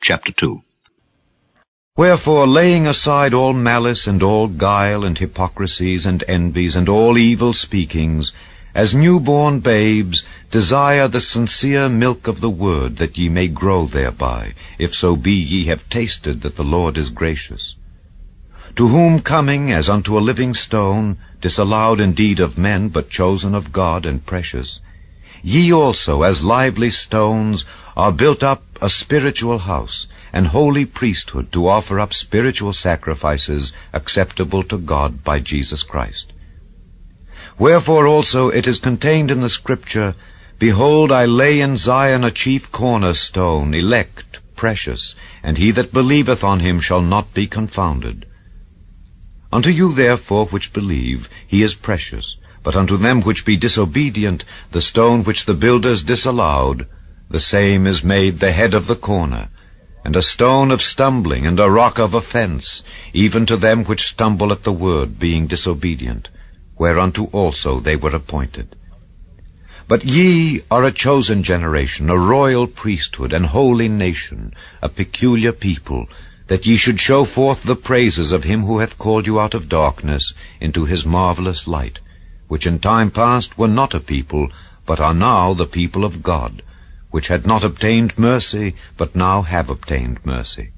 chapter 2. Wherefore, laying aside all malice and all guile and hypocrisies and envies and all evil speakings, as newborn babes, desire the sincere milk of the word, that ye may grow thereby, if so be ye have tasted that the Lord is gracious. To whom coming as unto a living stone, disallowed indeed of men, but chosen of God and precious, ye also as lively stones are built up a spiritual house, and holy priesthood, to offer up spiritual sacrifices acceptable to God by Jesus Christ. Wherefore also it is contained in the Scripture, Behold, I lay in Zion a chief cornerstone, elect, precious, and he that believeth on him shall not be confounded. Unto you therefore which believe, he is precious, but unto them which be disobedient, the stone which the builders disallowed, the same is made the head of the corner, and a stone of stumbling, and a rock of offense, even to them which stumble at the word, being disobedient, whereunto also they were appointed. But ye are a chosen generation, a royal priesthood, an holy nation, a peculiar people, that ye should show forth the praises of him who hath called you out of darkness into his marvelous light, which in time past were not a people, but are now the people of God, which had not obtained mercy, but now have obtained mercy.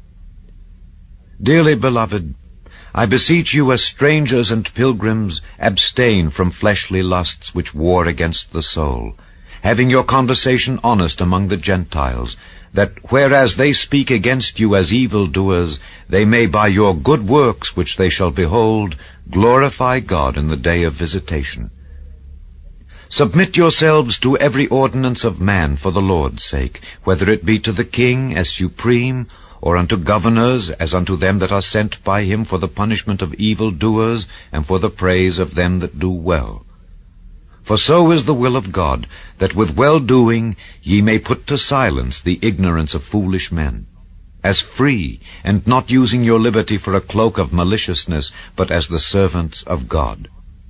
Dearly beloved, I beseech you as strangers and pilgrims, abstain from fleshly lusts which war against the soul, having your conversation honest among the Gentiles, that whereas they speak against you as evildoers, they may by your good works which they shall behold, glorify God in the day of visitation. Submit yourselves to every ordinance of man for the Lord's sake, whether it be to the king as supreme, or unto governors as unto them that are sent by him for the punishment of evildoers, and for the praise of them that do well. For so is the will of God, that with well-doing ye may put to silence the ignorance of foolish men, as free, and not using your liberty for a cloak of maliciousness, but as the servants of God.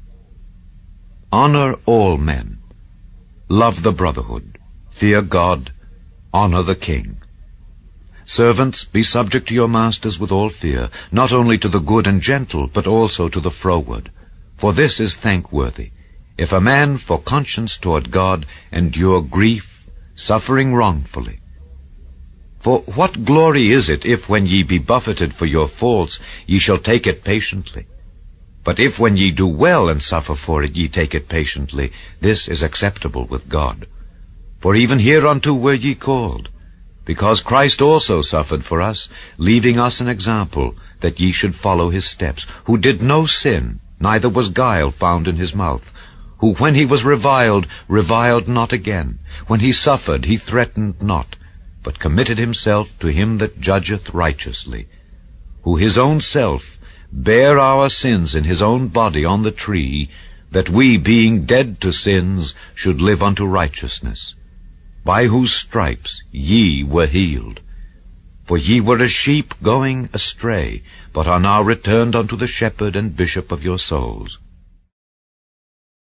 Honor all men. Love the brotherhood. Fear God. Honor the king. Servants, be subject to your masters with all fear, not only to the good and gentle, but also to the froward. For this is thankworthy, if a man for conscience toward God endure grief, suffering wrongfully. For what glory is it, if when ye be buffeted for your faults, ye shall take it patiently? But if when ye do well and suffer for it, ye take it patiently, this is acceptable with God. For even hereunto were ye called, because Christ also suffered for us, leaving us an example, that ye should follow his steps, who did no sin, neither was guile found in his mouth, who when he was reviled, reviled not again, when he suffered, he threatened not, but committed himself to him that judgeth righteously, who his own self bare our sins in his own body on the tree, that we, being dead to sins, should live unto righteousness, by whose stripes ye were healed. For ye were as sheep going astray, but are now returned unto the shepherd and bishop of your souls.